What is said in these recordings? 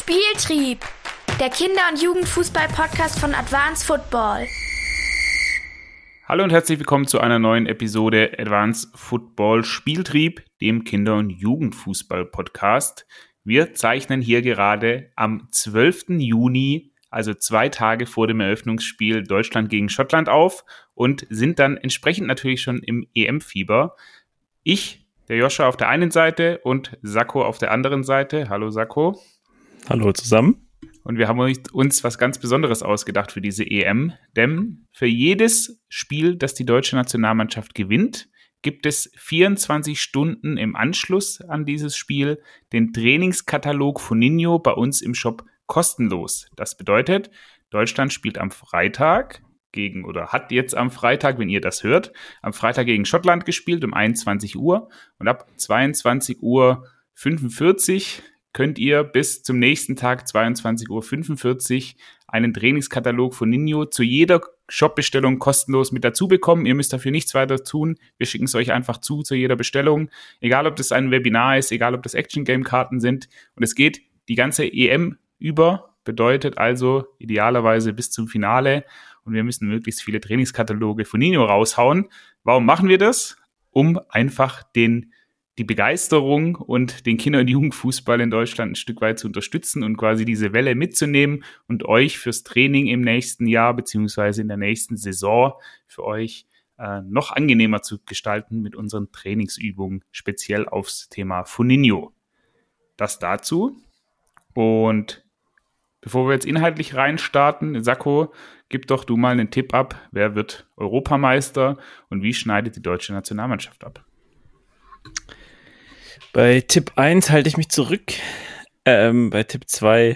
Spieltrieb, der Kinder- und Jugendfußball-Podcast von Advanced Football. Hallo und herzlich willkommen zu einer neuen Episode Advanced Football Spieltrieb, dem Kinder- und Jugendfußball-Podcast. Wir zeichnen hier gerade am 12. Juni, also 2 Tage vor dem Eröffnungsspiel Deutschland gegen Schottland auf und sind dann entsprechend natürlich schon im EM-Fieber. Ich, der Joscha auf der einen Seite und Sakko auf der anderen Seite. Hallo Sakko. Hallo zusammen. Und wir haben uns was ganz Besonderes ausgedacht für diese EM, denn für jedes Spiel, das die deutsche Nationalmannschaft gewinnt, gibt es 24 Stunden im Anschluss an dieses Spiel den Trainingskatalog Funinho bei uns im Shop kostenlos. Das bedeutet, Deutschland spielt am Freitag hat jetzt am Freitag, wenn ihr das hört, am Freitag gegen Schottland gespielt um 21 Uhr und ab 22:45 Uhr könnt ihr bis zum nächsten Tag 22:45 Uhr einen Trainingskatalog von Funinho zu jeder Shop-Bestellung kostenlos mit dazu bekommen. Ihr müsst dafür nichts weiter tun. Wir schicken es euch einfach zu jeder Bestellung. Egal, ob das ein Webinar ist, egal, ob das Action-Game-Karten sind. Und es geht die ganze EM über, bedeutet also idealerweise bis zum Finale. Und wir müssen möglichst viele Trainingskataloge von Funinho raushauen. Warum machen wir das? Um einfach die Begeisterung und den Kinder- und Jugendfußball in Deutschland ein Stück weit zu unterstützen und quasi diese Welle mitzunehmen und euch fürs Training im nächsten Jahr beziehungsweise in der nächsten Saison für euch noch angenehmer zu gestalten mit unseren Trainingsübungen, speziell aufs Thema Funinho. Das dazu. Und bevor wir jetzt inhaltlich reinstarten, Sakko, gib doch du mal einen Tipp ab. Wer wird Europameister und wie schneidet die deutsche Nationalmannschaft ab? Bei Tipp 1 halte ich mich zurück. Bei Tipp 2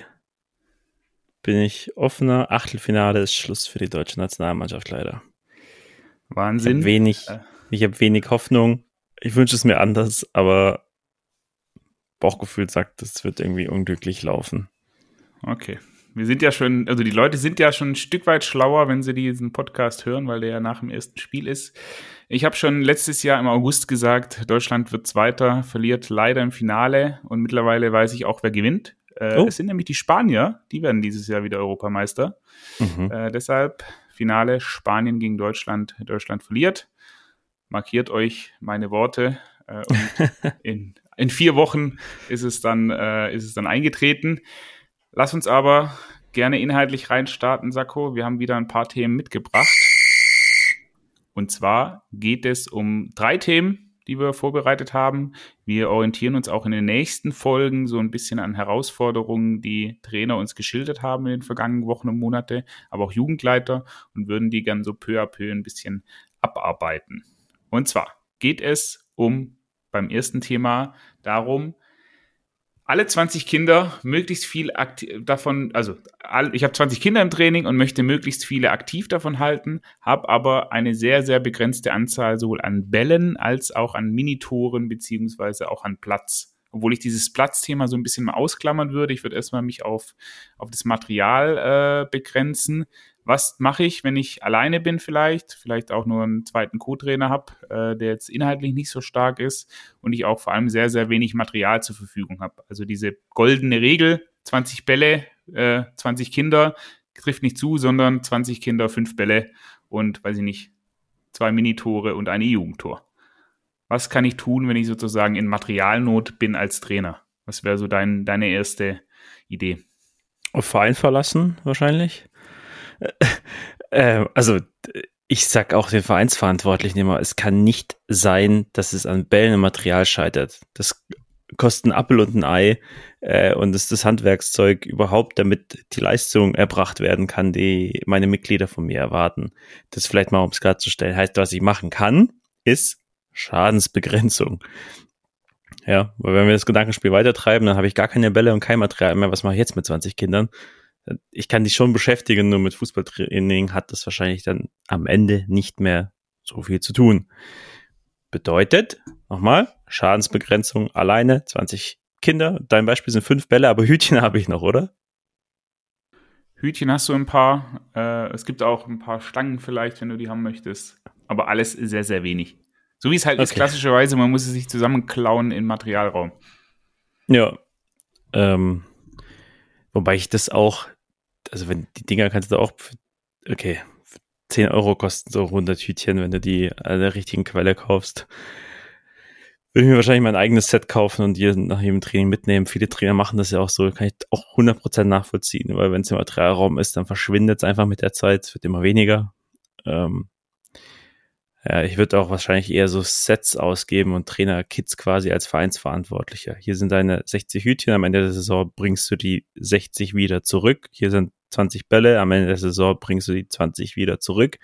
bin ich offener. Achtelfinale ist Schluss für die deutsche Nationalmannschaft leider. Wahnsinn. Ich habe wenig Hoffnung. Ich wünsche es mir anders, aber Bauchgefühl sagt, es wird irgendwie unglücklich laufen. Okay. Wir sind ja schon, also die Leute sind ja schon ein Stück weit schlauer, wenn sie diesen Podcast hören, weil der ja nach dem ersten Spiel ist. Ich habe schon letztes Jahr im August gesagt, Deutschland wird Zweiter, verliert leider im Finale und mittlerweile weiß ich auch, wer gewinnt. Es sind nämlich die Spanier, die werden dieses Jahr wieder Europameister. Deshalb Finale Spanien gegen Deutschland. Deutschland verliert. Markiert euch meine Worte und in 4 Wochen ist es dann eingetreten. Lass uns aber gerne inhaltlich reinstarten, Sakko. Wir haben wieder ein paar Themen mitgebracht. Und zwar geht es um 3 Themen, die wir vorbereitet haben. Wir orientieren uns auch in den nächsten Folgen so ein bisschen an Herausforderungen, die Trainer uns geschildert haben in den vergangenen Wochen und Monate, aber auch Jugendleiter und würden die gern so peu à peu ein bisschen abarbeiten. Und zwar geht es beim ersten Thema darum, alle 20 Kinder möglichst viel davon, also ich habe 20 Kinder im Training und möchte möglichst viele aktiv davon halten, habe aber eine sehr, sehr begrenzte Anzahl sowohl an Bällen als auch an Minitoren beziehungsweise auch an Platz. Obwohl ich dieses Platzthema so ein bisschen mal ausklammern würde. Ich würde erstmal mich auf das Material begrenzen. Was mache ich, wenn ich alleine bin vielleicht auch nur einen zweiten Co-Trainer habe, der jetzt inhaltlich nicht so stark ist und ich auch vor allem sehr, sehr wenig Material zur Verfügung habe. Also diese goldene Regel, 20 Bälle, 20 Kinder, trifft nicht zu, sondern 20 Kinder, 5 Bälle und, 2 Minitore und ein E-Jugendtor. Was kann ich tun, wenn ich sozusagen in Materialnot bin als Trainer? Was wäre so deine erste Idee? Auf Verein verlassen wahrscheinlich. Also ich sag auch den Vereinsverantwortlichen immer, es kann nicht sein, dass es an Bällen und Material scheitert. Das kostet ein Apfel und ein Ei und ist das Handwerkszeug überhaupt, damit die Leistung erbracht werden kann, die meine Mitglieder von mir erwarten. Das vielleicht mal, um es klarzustellen, heißt, was ich machen kann, ist Schadensbegrenzung. Ja, weil wenn wir das Gedankenspiel weitertreiben, dann habe ich gar keine Bälle und kein Material mehr. Was mache ich jetzt mit 20 Kindern? Ich kann die schon beschäftigen, nur mit Fußballtraining hat das wahrscheinlich dann am Ende nicht mehr so viel zu tun. Bedeutet, nochmal, Schadensbegrenzung alleine, 20 Kinder. Dein Beispiel sind 5 Bälle, aber Hütchen habe ich noch, oder? Hütchen hast du ein paar. Es gibt auch ein paar Stangen vielleicht, wenn du die haben möchtest. Aber alles sehr, sehr wenig. So wie es halt ist, klassischerweise, man muss es sich zusammenklauen im Materialraum. Ja, Wobei ich das auch, also wenn die Dinger kannst du auch, okay, 10 Euro kosten so 100 Hütchen, wenn du die an der richtigen Quelle kaufst. Würde ich mir wahrscheinlich mein eigenes Set kaufen und die nach jedem Training mitnehmen. Viele Trainer machen das ja auch so, kann ich auch 100% nachvollziehen, weil wenn es im Materialraum ist, dann verschwindet es einfach mit der Zeit, es wird immer weniger. Ja, ich würde auch wahrscheinlich eher so Sets ausgeben und Trainer-Kits quasi als Vereinsverantwortlicher. Hier sind deine 60 Hütchen, am Ende der Saison bringst du die 60 wieder zurück. Hier sind 20 Bälle, am Ende der Saison bringst du die 20 wieder zurück.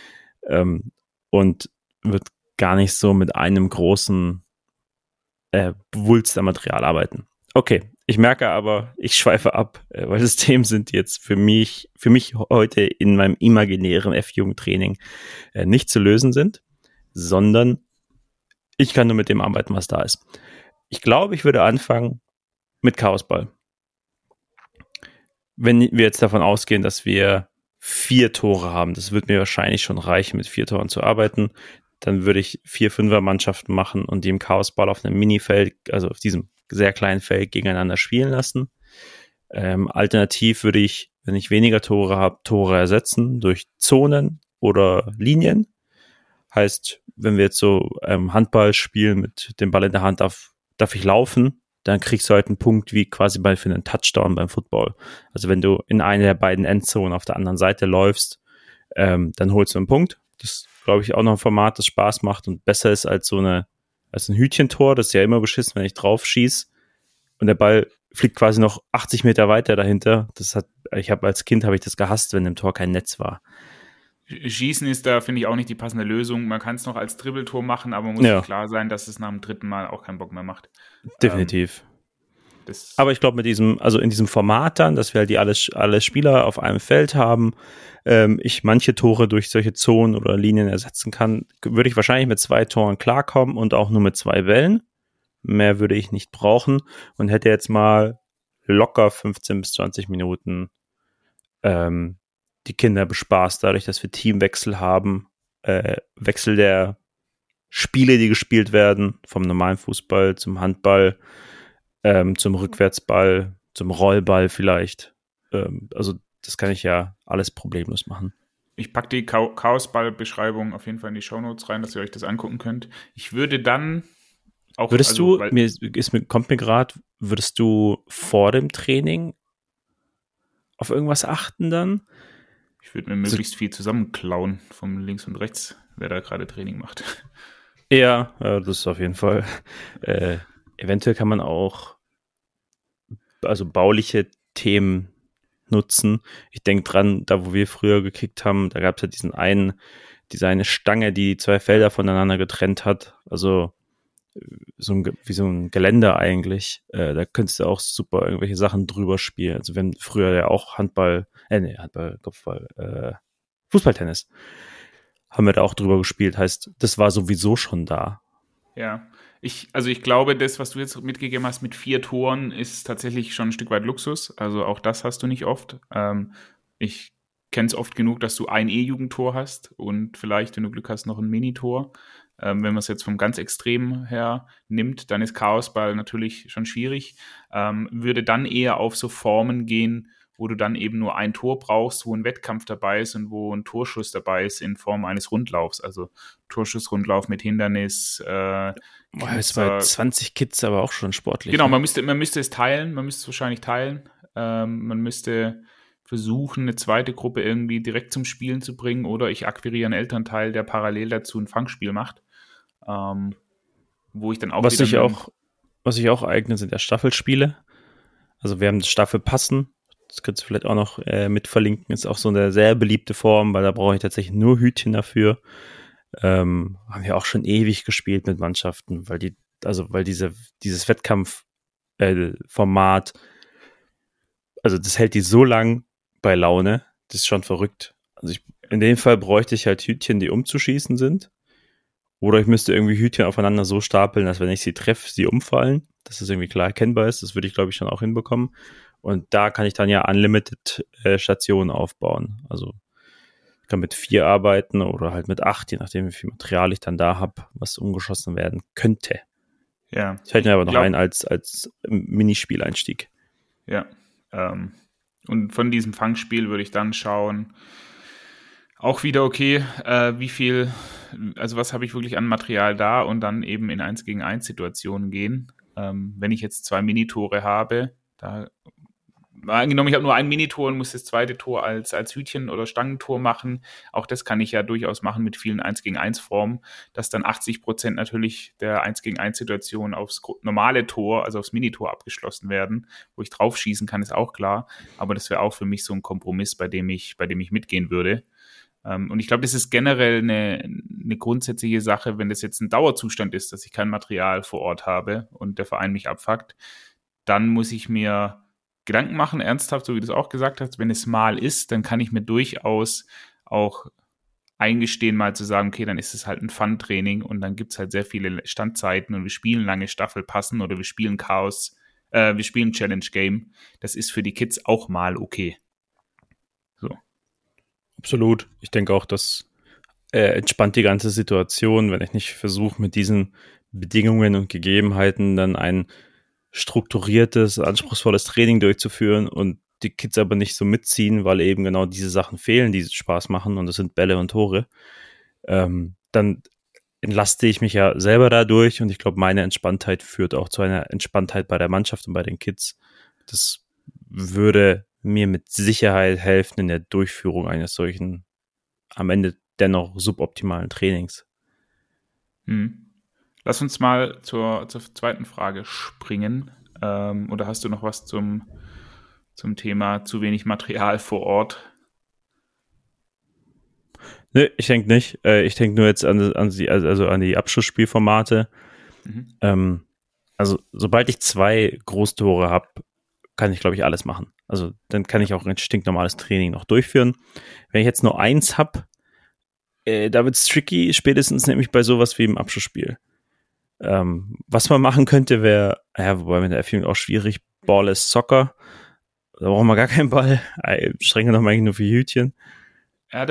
Und wird gar nicht so mit einem großen Wulst am Material arbeiten. Okay, ich merke aber, ich schweife ab, weil das Themen sind jetzt für mich heute in meinem imaginären F-Jugendtraining nicht zu lösen sind, sondern ich kann nur mit dem arbeiten, was da ist. Ich glaube, ich würde anfangen mit Chaosball. Wenn wir jetzt davon ausgehen, dass wir 4 Tore haben, das wird mir wahrscheinlich schon reichen, mit 4 Toren zu arbeiten, dann würde ich 4-5er-Mannschaften machen und die im Chaosball auf einem Minifeld, also auf diesem sehr kleinen Feld gegeneinander spielen lassen. Alternativ würde ich, wenn ich weniger Tore habe, Tore ersetzen durch Zonen oder Linien. Heißt, wenn wir jetzt so Handball spielen mit dem Ball in der Hand, darf ich laufen, dann kriegst du halt einen Punkt wie quasi für einen Touchdown beim Football. Also wenn du in eine der beiden Endzonen auf der anderen Seite läufst, dann holst du einen Punkt. Das ist, glaube ich, auch noch ein Format, das Spaß macht und besser ist als ein Hütchentor. Das ist ja immer beschissen, wenn ich drauf schieße und der Ball fliegt quasi noch 80 Meter weiter dahinter. Als Kind habe ich das gehasst, wenn im Tor kein Netz war. Schießen ist da, finde ich, auch nicht die passende Lösung. Man kann es noch als Dribbeltor machen, aber man muss sich klar sein, dass es nach dem 3. Mal auch keinen Bock mehr macht. Definitiv. Aber ich glaube, in diesem Format dann, dass wir halt alle Spieler auf einem Feld haben, ich manche Tore durch solche Zonen oder Linien ersetzen kann, würde ich wahrscheinlich mit 2 Toren klarkommen und auch nur mit 2 Bällen. Mehr würde ich nicht brauchen und hätte jetzt mal locker 15 bis 20 Minuten die Kinder bespaßt, dadurch, dass wir Teamwechsel haben, Wechsel der Spiele, die gespielt werden, vom normalen Fußball zum Handball, zum Rückwärtsball, zum Rollball vielleicht. Also das kann ich ja alles problemlos machen. Ich packe die Chaosball-Beschreibung auf jeden Fall in die Shownotes rein, dass ihr euch das angucken könnt. Ich würde dann auch... Würdest du vor dem Training auf irgendwas achten dann? Ich würde mir möglichst viel zusammenklauen vom links und rechts, wer da gerade Training macht. Ja, das ist auf jeden Fall. Eventuell kann man auch bauliche Themen nutzen. Ich denke dran, da wo wir früher gekickt haben, da gab es ja diese eine Stange, die 2 Felder voneinander getrennt hat. Also wie so ein Geländer eigentlich. Da könntest du auch super irgendwelche Sachen drüber spielen. Also wenn früher ja auch Kopfball, Fußballtennis haben wir da auch drüber gespielt. Heißt, das war sowieso schon da. Ja, ich glaube, das, was du jetzt mitgegeben hast mit 4 Toren, ist tatsächlich schon ein Stück weit Luxus. Also auch das hast du nicht oft. Ich kenne es oft genug, dass du ein E-Jugendtor hast und vielleicht, wenn du Glück hast, noch ein Minitor. Wenn man es jetzt vom ganz Extremen her nimmt, dann ist Chaosball natürlich schon schwierig. Würde dann eher auf so Formen gehen, wo du dann eben nur ein Tor brauchst, wo ein Wettkampf dabei ist und wo ein Torschuss dabei ist in Form eines Rundlaufs. Also Torschussrundlauf mit Hindernis. Ist bei 20 Kids aber auch schon sportlich. Genau, man müsste es teilen, man müsste es wahrscheinlich teilen. Man müsste versuchen, eine zweite Gruppe irgendwie direkt zum Spielen zu bringen oder ich akquiriere einen Elternteil, der parallel dazu ein Fangspiel macht. Wo ich dann auch was sich auch eignet, sind ja Staffelspiele. Also wir haben das Staffelpassen. Das könntest du vielleicht auch noch mit verlinken. Ist auch so eine sehr beliebte Form, weil da brauche ich tatsächlich nur Hütchen dafür. Haben wir auch schon ewig gespielt mit Mannschaften, weil dieses Wettkampfformat, also das hält die so lang bei Laune, das ist schon verrückt. Also in dem Fall bräuchte ich halt Hütchen, die umzuschießen sind. Oder ich müsste irgendwie Hütchen aufeinander so stapeln, dass wenn ich sie treffe, sie umfallen. Dass das irgendwie klar erkennbar ist. Das würde ich, glaube ich, schon auch hinbekommen. Und da kann ich dann ja Unlimited Stationen aufbauen. Also ich kann mit 4 arbeiten oder halt mit 8, je nachdem, wie viel Material ich dann da habe, was umgeschossen werden könnte. Ja. Das fällt mir aber noch ein als Minispieleinstieg. Ja. Und von diesem Fangspiel würde ich dann schauen, auch wieder, okay, wie viel, also was habe ich wirklich an Material da und dann eben in 1 gegen 1 Situationen gehen. Wenn ich jetzt 2 Minitore habe, da angenommen, ich habe nur ein Minitor und muss das zweite Tor als Hütchen- oder Stangentor machen. Auch das kann ich ja durchaus machen mit vielen 1 gegen 1 Formen, dass dann 80% natürlich der 1 gegen 1 Situation aufs normale Tor, also aufs Minitor abgeschlossen werden. Wo ich drauf schießen kann, ist auch klar. Aber das wäre auch für mich so ein Kompromiss, bei dem ich mitgehen würde. Und ich glaube, das ist generell eine grundsätzliche Sache, wenn das jetzt ein Dauerzustand ist, dass ich kein Material vor Ort habe und der Verein mich abfuckt, dann muss ich mir Gedanken machen, ernsthaft, so wie du es auch gesagt hast. Wenn es mal ist, dann kann ich mir durchaus auch eingestehen, mal zu sagen, okay, dann ist es halt ein Fun-Training und dann gibt es halt sehr viele Standzeiten und wir spielen lange Staffelpassen oder wir spielen wir spielen Challenge-Game. Das ist für die Kids auch mal okay. So. Absolut. Ich denke auch, das entspannt die ganze Situation, wenn ich nicht versuche, mit diesen Bedingungen und Gegebenheiten dann ein strukturiertes, anspruchsvolles Training durchzuführen und die Kids aber nicht so mitziehen, weil eben genau diese Sachen fehlen, die Spaß machen und das sind Bälle und Tore, dann entlaste ich mich ja selber dadurch und ich glaube, meine Entspanntheit führt auch zu einer Entspanntheit bei der Mannschaft und bei den Kids. Das würde mir mit Sicherheit helfen in der Durchführung eines solchen am Ende dennoch suboptimalen Trainings. Lass uns mal zur zweiten Frage springen. Oder hast du noch was zum Thema zu wenig Material vor Ort? Nö, ich denke nicht. Ich denke nur jetzt an die Abschlussspielformate. Also sobald ich 2 Großtore habe, kann ich, glaube ich, alles machen. Also dann kann ich auch ein stinknormales Training noch durchführen. Wenn ich jetzt nur 1 habe, da wird es tricky, spätestens nämlich bei sowas wie im Abschlussspiel. Was man machen könnte, wäre, wobei mit der Erfindung auch schwierig, Ball ist Soccer. Da brauchen wir gar keinen Ball. Streng genommen eigentlich nur für Hütchen. Ja,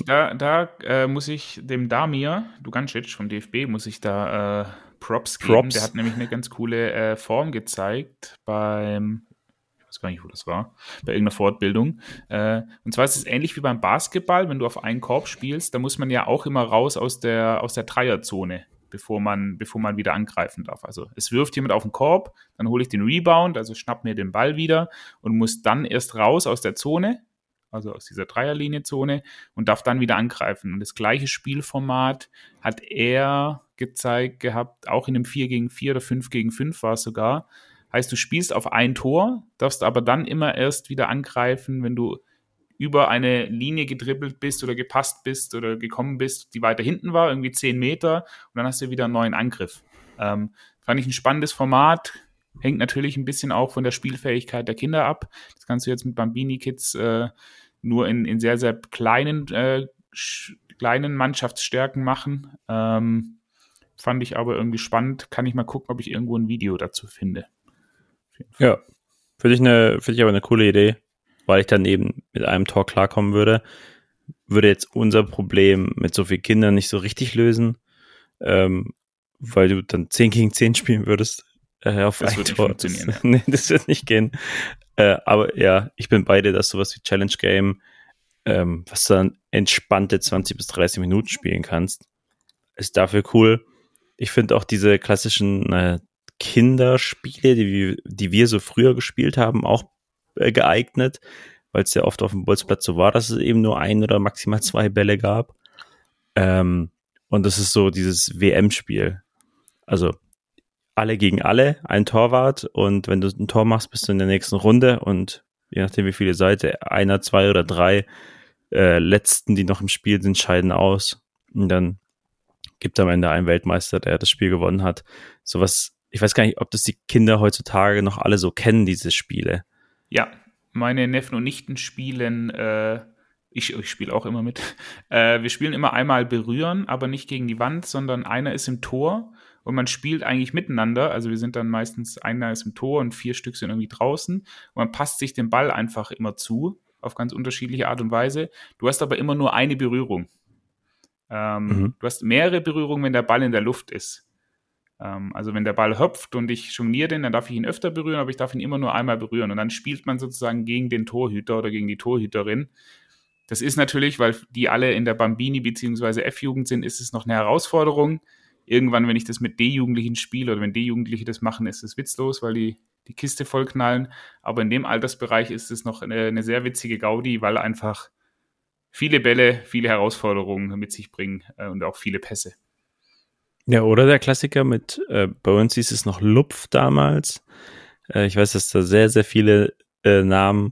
muss ich dem Damir Dugancic vom DFB, muss ich da Props geben. Der hat nämlich eine ganz coole Form gezeigt ich weiß gar nicht, wo das war, bei irgendeiner Fortbildung. Und zwar ist es ähnlich wie beim Basketball, wenn du auf einen Korb spielst, da muss man ja auch immer raus aus der Dreierzone, bevor man wieder angreifen darf. Also es wirft jemand auf den Korb, dann hole ich den Rebound, also schnapp mir den Ball wieder und muss dann erst raus aus der Zone, also aus dieser Dreierlinie-Zone und darf dann wieder angreifen. Und das gleiche Spielformat hat er gezeigt gehabt, auch in einem 4 gegen 4 oder 5 gegen 5 war es sogar. Heißt, du spielst auf ein Tor, darfst aber dann immer erst wieder angreifen, wenn du über eine Linie gedribbelt bist oder gepasst bist oder gekommen bist, die weiter hinten war, irgendwie 10 Meter und dann hast du wieder einen neuen Angriff. Fand ich ein spannendes Format, hängt natürlich ein bisschen auch von der Spielfähigkeit der Kinder ab. Das kannst du jetzt mit Bambini-Kids nur in sehr, sehr kleinen Mannschaftsstärken machen. Fand ich aber irgendwie spannend. Kann ich mal gucken, ob ich irgendwo ein Video dazu finde. Ja, finde ich aber eine coole Idee, weil ich dann eben mit einem Tor klarkommen würde jetzt unser Problem mit so vielen Kindern nicht so richtig lösen, weil du dann 10 gegen 10 spielen würdest auf das ein wird Tor. Nicht funktionieren. Nee, das wird nicht gehen. Aber ja, ich bin bei dir, dass sowas wie Challenge Game, was du dann entspannte 20 bis 30 Minuten spielen kannst, ist dafür cool. Ich finde auch diese klassischen Kinderspiele, die wir so früher gespielt haben, auch geeignet, weil es ja oft auf dem Bolzplatz so war, dass es eben nur 1 oder maximal 2 Bälle gab. Und das ist so dieses WM-Spiel. Also alle gegen alle, ein Torwart und wenn du ein Tor machst, bist du in der nächsten Runde und je nachdem wie viele Seite, 1, 2 oder 3 Letzten, die noch im Spiel sind, scheiden aus und dann gibt am Ende einen Weltmeister, der das Spiel gewonnen hat. Sowas, ich weiß gar nicht, ob das die Kinder heutzutage noch alle so kennen, diese Spiele. Ja, meine Neffen und Nichten spielen, ich spiele auch immer mit, wir spielen immer einmal berühren, aber nicht gegen die Wand, sondern einer ist im Tor und man spielt eigentlich miteinander, also wir sind dann meistens, einer ist im Tor und 4 Stück sind irgendwie draußen und man passt sich den Ball einfach immer zu, auf ganz unterschiedliche Art und Weise. Du hast aber immer nur eine Berührung. Du hast mehrere Berührungen, wenn der Ball in der Luft ist. Also wenn der Ball hüpft und ich jongliere den, dann darf ich ihn öfter berühren, aber ich darf ihn immer nur einmal berühren. Und dann spielt man sozusagen gegen den Torhüter oder gegen die Torhüterin. Das ist natürlich, weil die alle in der Bambini- bzw. F-Jugend sind, ist es noch eine Herausforderung. Irgendwann, wenn ich das mit D-Jugendlichen spiele oder wenn D-Jugendliche das machen, ist es witzlos, weil die Kiste vollknallen. Aber in dem Altersbereich ist es noch eine sehr witzige Gaudi, weil einfach viele Bälle, viele Herausforderungen mit sich bringen und auch viele Pässe. Ja, oder der Klassiker mit, bei uns hieß es noch Lupf damals. Ich weiß, dass da sehr, sehr viele Namen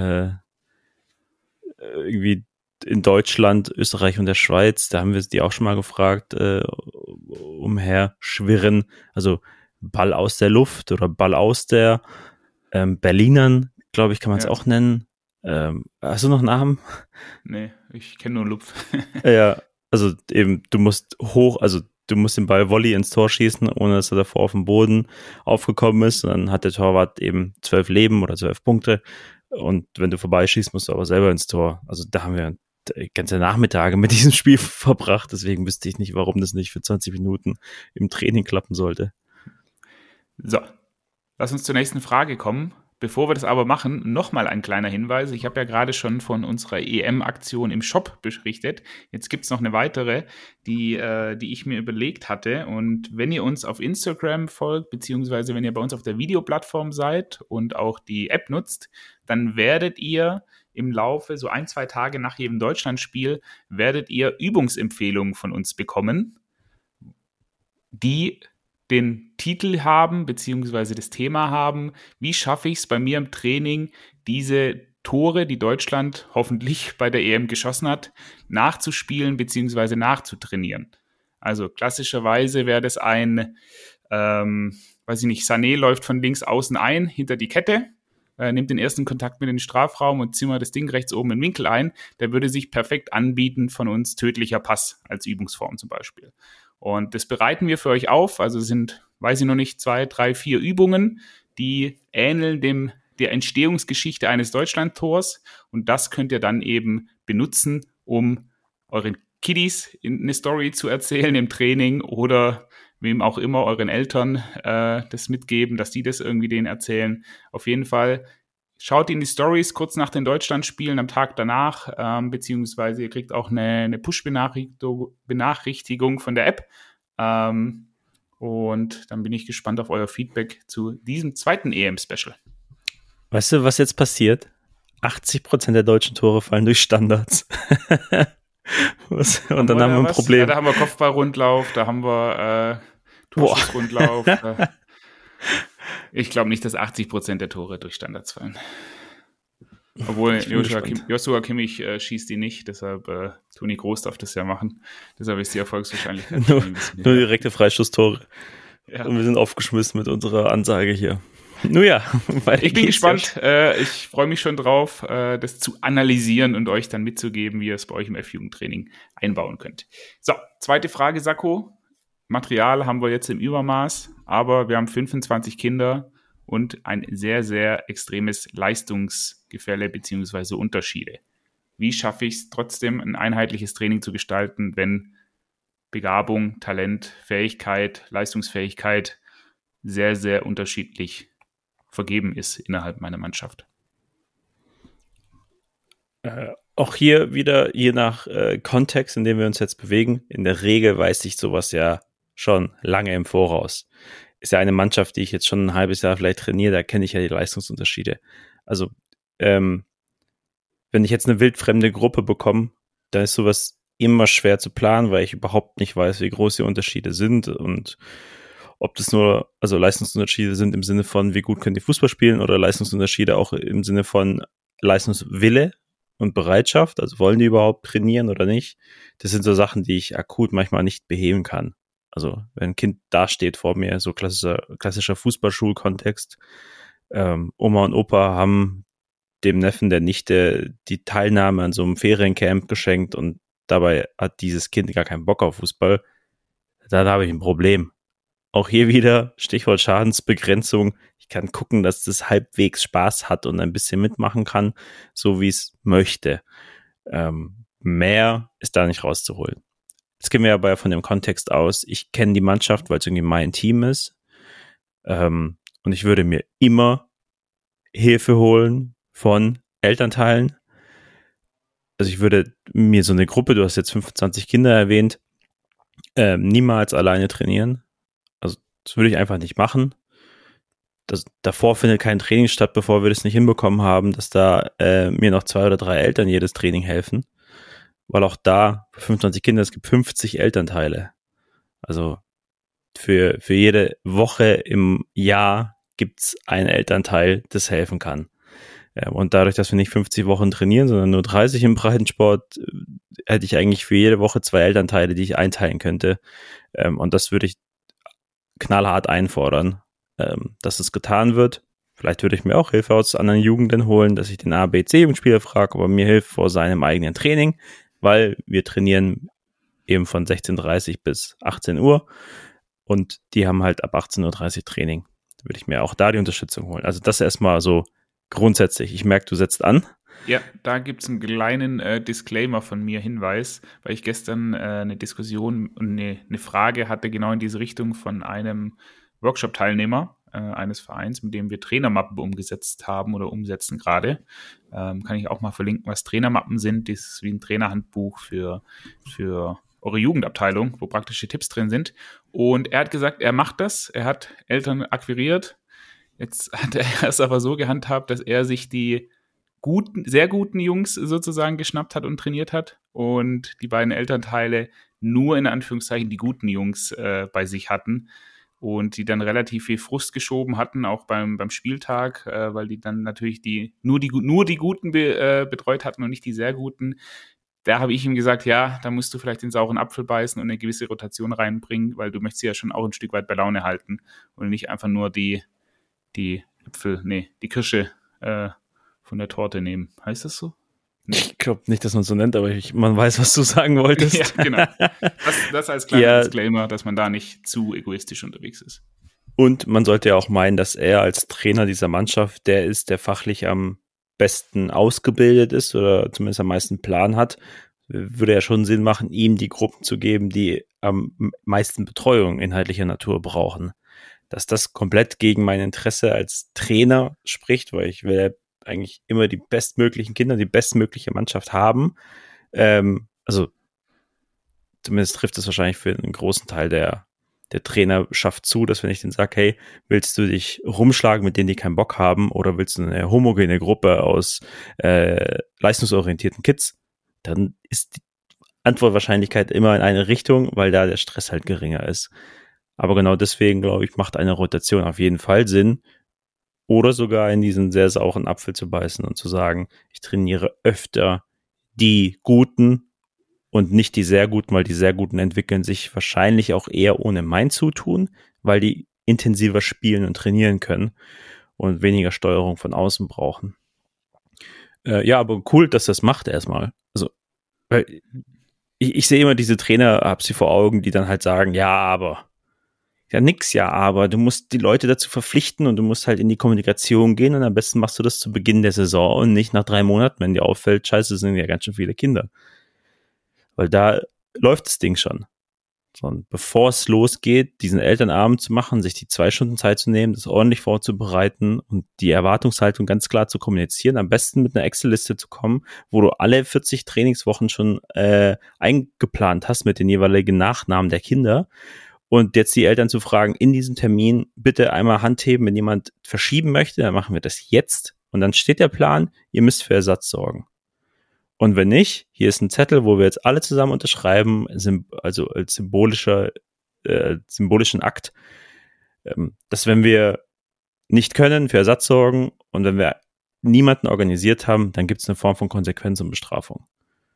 irgendwie in Deutschland, Österreich und der Schweiz, da haben wir die auch schon mal gefragt, umher schwirren. Also Ball aus der Luft oder Ball aus der Berlinern, glaube ich, kann man es auch nennen. Hast du noch Namen? Nee, ich kenne nur Lupf. Ja, also eben, du musst den Ball Volley ins Tor schießen, ohne dass er davor auf dem Boden aufgekommen ist. Und dann hat der Torwart eben 12 Leben oder 12 Punkte. Und wenn du vorbeischießt, musst du aber selber ins Tor. Also da haben wir ganze Nachmittage mit diesem Spiel verbracht. Deswegen wüsste ich nicht, warum das nicht für 20 Minuten im Training klappen sollte. So, lass uns zur nächsten Frage kommen. Bevor wir das aber machen, nochmal ein kleiner Hinweis. Ich habe ja gerade schon von unserer EM-Aktion im Shop berichtet. Jetzt gibt es noch eine weitere, die ich mir überlegt hatte. Und wenn ihr uns auf Instagram folgt, beziehungsweise wenn ihr bei uns auf der Videoplattform seid und auch die App nutzt, dann werdet ihr im Laufe, so 1-2 Tage nach jedem Deutschlandspiel, werdet ihr Übungsempfehlungen von uns bekommen, die den Titel haben, beziehungsweise das Thema haben, wie schaffe ich es bei mir im Training, diese Tore, die Deutschland hoffentlich bei der EM geschossen hat, nachzuspielen, beziehungsweise nachzutrainieren. Also klassischerweise wäre das Sané läuft von links außen ein, hinter die Kette, nimmt den ersten Kontakt mit dem Strafraum und zimmert das Ding rechts oben in den Winkel ein. Der würde sich perfekt anbieten von uns tödlicher Pass als Übungsform zum Beispiel. Und das bereiten wir für euch auf. Also sind, 2, 3, 4 Übungen, die ähneln der Entstehungsgeschichte eines Deutschlandtors. Und das könnt ihr dann eben benutzen, um euren Kiddies eine Story zu erzählen im Training oder wem auch immer, euren Eltern das mitgeben, dass die das irgendwie denen erzählen. Auf jeden Fall schaut in die Stories kurz nach den Deutschlandspielen am Tag danach, beziehungsweise ihr kriegt auch eine Push-Benachrichtigung von der App. Und dann bin ich gespannt auf euer Feedback zu diesem zweiten EM-Special. Weißt du, was jetzt passiert? 80% der deutschen Tore fallen durch Standards. Und dann haben wir ein Problem. Ja, da haben wir Kopfballrundlauf, da haben wir Torschussrundlauf. Ich glaube nicht, dass 80% der Tore durch Standards fallen. Obwohl Joshua Kimmich schießt die nicht, deshalb Toni Kroos darf das ja machen. Deshalb ist die Erfolgswahrscheinlichkeit nur direkte Freistoßtore. Ja. Und wir sind aufgeschmissen mit unserer Ansage hier. Nun ja, ich bin gespannt. Ich freue mich schon drauf, das zu analysieren und euch dann mitzugeben, wie ihr es bei euch im F-Jugendtraining einbauen könnt. So, zweite Frage, Sakko. Material haben wir jetzt im Übermaß, aber wir haben 25 Kinder und ein sehr, sehr extremes Leistungsgefälle bzw. Unterschiede. Wie schaffe ich es trotzdem, ein einheitliches Training zu gestalten, wenn Begabung, Talent, Fähigkeit, Leistungsfähigkeit sehr, sehr unterschiedlich vergeben ist innerhalb meiner Mannschaft? Auch hier wieder, je nach Kontext, in dem wir uns jetzt bewegen, in der Regel weiß ich sowas ja schon lange im Voraus. Ist ja eine Mannschaft, die ich jetzt schon ein halbes Jahr vielleicht trainiere, da kenne ich ja die Leistungsunterschiede. Also, wenn ich jetzt eine wildfremde Gruppe bekomme, dann ist sowas immer schwer zu planen, weil ich überhaupt nicht weiß, wie groß die Unterschiede sind und ob das nur, also Leistungsunterschiede sind im Sinne von, wie gut können die Fußball spielen oder Leistungsunterschiede auch im Sinne von Leistungswille und Bereitschaft, also wollen die überhaupt trainieren oder nicht? Das sind so Sachen, die ich akut manchmal nicht beheben kann. Also wenn ein Kind dasteht vor mir, so klassischer Fußballschulkontext, Oma und Opa haben dem Neffen der Nichte die Teilnahme an so einem Feriencamp geschenkt und dabei hat dieses Kind gar keinen Bock auf Fußball, dann habe ich ein Problem. Auch hier wieder Stichwort Schadensbegrenzung. Ich kann gucken, dass das halbwegs Spaß hat und ein bisschen mitmachen kann, so wie es möchte. Mehr ist da nicht rauszuholen. Jetzt gehen wir aber von dem Kontext aus, ich kenne die Mannschaft, weil es irgendwie mein Team ist. Und ich würde mir immer Hilfe holen von Elternteilen. Also ich würde mir so eine Gruppe, du hast jetzt 25 Kinder erwähnt, niemals alleine trainieren. Also das würde ich einfach nicht machen. Davor findet kein Training statt, bevor wir das nicht hinbekommen haben, dass da mir noch 2 oder 3 Eltern jedes Training helfen. Weil auch da, für 25 Kinder, es gibt 50 Elternteile. Also für jede Woche im Jahr gibt's einen Elternteil, das helfen kann. Und dadurch, dass wir nicht 50 Wochen trainieren, sondern nur 30 im Breitensport, hätte ich eigentlich für jede Woche 2 Elternteile, die ich einteilen könnte. Und das würde ich knallhart einfordern, dass es getan wird. Vielleicht würde ich mir auch Hilfe aus anderen Jugenden holen, dass ich den A, B, C-Jugendspieler frage, ob er mir hilft vor seinem eigenen Training, weil wir trainieren eben von 16:30 bis 18 Uhr und die haben halt ab 18:30 Uhr Training. Da würde ich mir auch da die Unterstützung holen. Also das erstmal so grundsätzlich. Ich merke, du setzt an. Ja, da gibt es einen kleinen Disclaimer von mir, Hinweis, weil ich gestern eine Diskussion und eine Frage hatte genau in diese Richtung von einem Workshop-Teilnehmer eines Vereins, mit dem wir Trainermappen umgesetzt haben oder umsetzen gerade. Kann ich auch mal verlinken, was Trainermappen sind. Das ist wie ein Trainerhandbuch für eure Jugendabteilung, wo praktische Tipps drin sind. Und er hat gesagt, er macht das. Er hat Eltern akquiriert. Jetzt hat er es aber so gehandhabt, dass er sich die sehr guten Jungs sozusagen geschnappt hat und trainiert hat und die beiden Elternteile nur in Anführungszeichen die guten Jungs bei sich hatten und die dann relativ viel Frust geschoben hatten, auch beim Spieltag, weil die dann natürlich nur die Guten betreut hatten und nicht die sehr Guten. Da habe ich ihm gesagt, ja, da musst du vielleicht den sauren Apfel beißen und eine gewisse Rotation reinbringen, weil du möchtest ja schon auch ein Stück weit bei Laune halten und nicht einfach nur die Kirsche von der Torte nehmen. Heißt das so? Nee. Ich glaube nicht, dass man es so nennt, aber man weiß, was du sagen wolltest. Ja, genau. Das als kleiner Disclaimer, dass man da nicht zu egoistisch unterwegs ist. Und man sollte ja auch meinen, dass er als Trainer dieser Mannschaft der ist, der fachlich am besten ausgebildet ist oder zumindest am meisten Plan hat. Würde ja schon Sinn machen, ihm die Gruppen zu geben, die am meisten Betreuung inhaltlicher Natur brauchen. Dass das komplett gegen mein Interesse als Trainer spricht, weil ich will ja eigentlich immer die bestmöglichen Kinder, die bestmögliche Mannschaft haben. Also zumindest trifft es wahrscheinlich für einen großen Teil der Trainerschaft zu, dass wenn ich denen sage, hey, willst du dich rumschlagen mit denen, die keinen Bock haben, oder willst du eine homogene Gruppe aus leistungsorientierten Kids, dann ist die Antwortwahrscheinlichkeit immer in eine Richtung, weil da der Stress halt geringer ist. Aber genau deswegen, glaube ich, macht eine Rotation auf jeden Fall Sinn. Oder sogar in diesen sehr sauren Apfel zu beißen und zu sagen, ich trainiere öfter die Guten und nicht die sehr Guten, weil die sehr Guten entwickeln sich wahrscheinlich auch eher ohne mein Zutun, weil die intensiver spielen und trainieren können und weniger Steuerung von außen brauchen. Ja, aber cool, dass das macht erstmal. Also, weil ich sehe immer diese Trainer, hab sie vor Augen, die dann halt sagen, aber du musst die Leute dazu verpflichten und du musst halt in die Kommunikation gehen und am besten machst du das zu Beginn der Saison und nicht nach 3 Monaten, wenn dir auffällt, scheiße, das sind ja ganz schön viele Kinder. Weil da läuft das Ding schon. So, und bevor es losgeht, diesen Elternabend zu machen, sich die 2 Stunden Zeit zu nehmen, das ordentlich vorzubereiten und die Erwartungshaltung ganz klar zu kommunizieren, am besten mit einer Excel-Liste zu kommen, wo du alle 40 Trainingswochen schon eingeplant hast mit den jeweiligen Nachnamen der Kinder. Und jetzt die Eltern zu fragen, in diesem Termin bitte einmal Hand heben, wenn jemand verschieben möchte, dann machen wir das jetzt. Und dann steht der Plan, ihr müsst für Ersatz sorgen. Und wenn nicht, hier ist ein Zettel, wo wir jetzt alle zusammen unterschreiben, also als symbolischen Akt, dass wenn wir nicht können, für Ersatz sorgen und wenn wir niemanden organisiert haben, dann gibt es eine Form von Konsequenz und Bestrafung.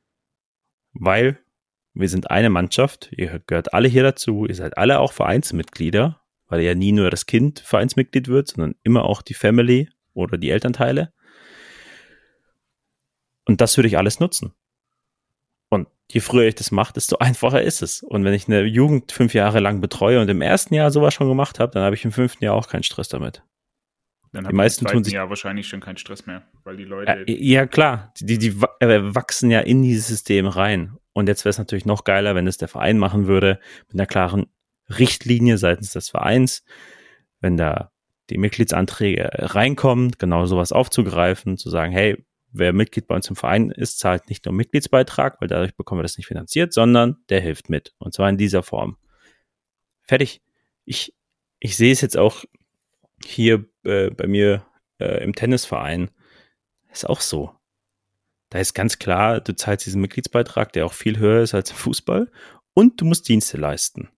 Weil wir sind eine Mannschaft, ihr gehört alle hier dazu, ihr seid alle auch Vereinsmitglieder, weil ja nie nur das Kind Vereinsmitglied wird, sondern immer auch die Family oder die Elternteile. Und das würde ich alles nutzen. Und je früher ich das mache, desto einfacher ist es. Und wenn ich eine Jugend 5 Jahre lang betreue und im ersten Jahr sowas schon gemacht habe, dann habe ich im 5. Jahr auch keinen Stress damit. Dann Die meisten tun sich ja wahrscheinlich schon keinen Stress mehr, weil die Leute... Ja, klar, die wachsen ja in dieses System rein. Und jetzt wäre es natürlich noch geiler, wenn es der Verein machen würde, mit einer klaren Richtlinie seitens des Vereins, wenn da die Mitgliedsanträge reinkommen, genau sowas aufzugreifen, zu sagen, hey, wer Mitglied bei uns im Verein ist, zahlt nicht nur Mitgliedsbeitrag, weil dadurch bekommen wir das nicht finanziert, sondern der hilft mit. Und zwar in dieser Form. Fertig. Ich sehe es jetzt auch hier bei mir im Tennisverein. Ist auch so. Da ist ganz klar, du zahlst diesen Mitgliedsbeitrag, der auch viel höher ist als im Fußball, und du musst Dienste leisten.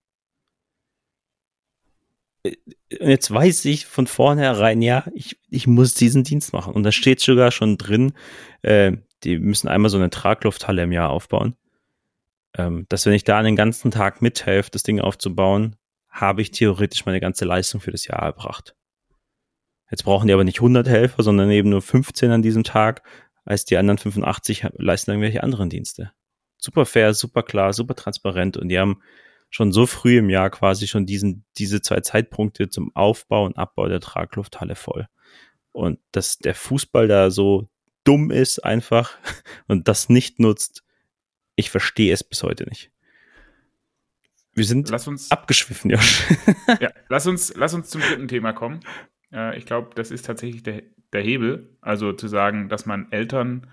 Und jetzt weiß ich von vornherein, ja, ich muss diesen Dienst machen. Und da steht sogar schon drin, die müssen einmal so eine Traglufthalle im Jahr aufbauen. Dass wenn ich da einen ganzen Tag mithelfe, das Ding aufzubauen, habe ich theoretisch meine ganze Leistung für das Jahr erbracht. Jetzt brauchen die aber nicht 100 Helfer, sondern eben nur 15 an diesem Tag, als die anderen 85 leisten irgendwelche anderen Dienste. Super fair, super klar, super transparent, und die haben schon so früh im Jahr quasi schon diese 2 Zeitpunkte zum Aufbau und Abbau der Traglufthalle voll. Und dass der Fußball da so dumm ist einfach und das nicht nutzt, ich verstehe es bis heute nicht. Wir sind abgeschwiffen, Josh. Ja, lass uns zum dritten Thema kommen. Ich glaube, das ist tatsächlich der Hebel, also zu sagen, dass man Eltern